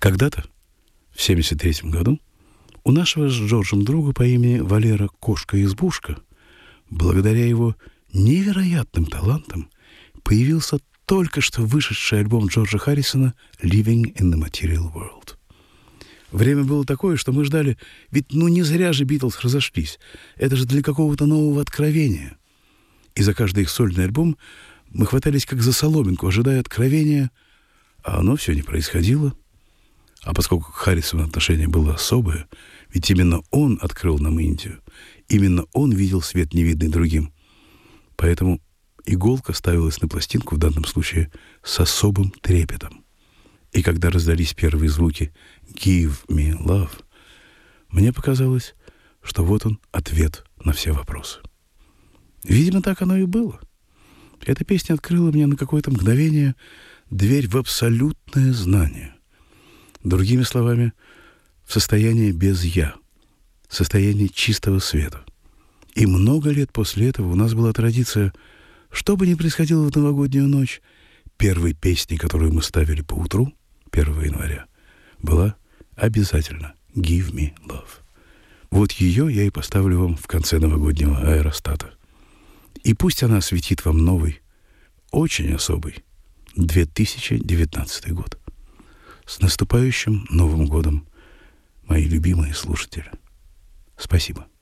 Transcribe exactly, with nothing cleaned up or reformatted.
Когда-то, в семьдесят третьем году, у нашего с Джорджем друга по имени Валера Кошка-избушка, благодаря его невероятным талантам, появился только что вышедший альбом Джорджа Харрисона «Living in the Material World». Время было такое, что мы ждали, ведь ну не зря же Битлз разошлись. Это же для какого-то нового откровения. И за каждый их сольный альбом мы хватались как за соломинку, ожидая откровения, а оно все не происходило. А поскольку к Харрисону отношение было особое, ведь именно он открыл нам Индию, именно он видел свет, невидный другим. Поэтому иголка ставилась на пластинку в данном случае с особым трепетом. И когда раздались первые звуки «Give me love», мне показалось, что вот он ответ на все вопросы. Видимо, так оно и было. Эта песня открыла мне на какое-то мгновение дверь в абсолютное знание. Другими словами, в состояние без «я», состояние чистого света. И много лет после этого у нас была традиция, что бы ни происходило в новогоднюю ночь, первой песней, которую мы ставили по утру, первого января, была обязательно «Give me love». Вот ее я и поставлю вам в конце новогоднего аэростата. И пусть она осветит вам новый, очень особый две тысячи девятнадцатый год. С наступающим Новым годом, мои любимые слушатели. Спасибо.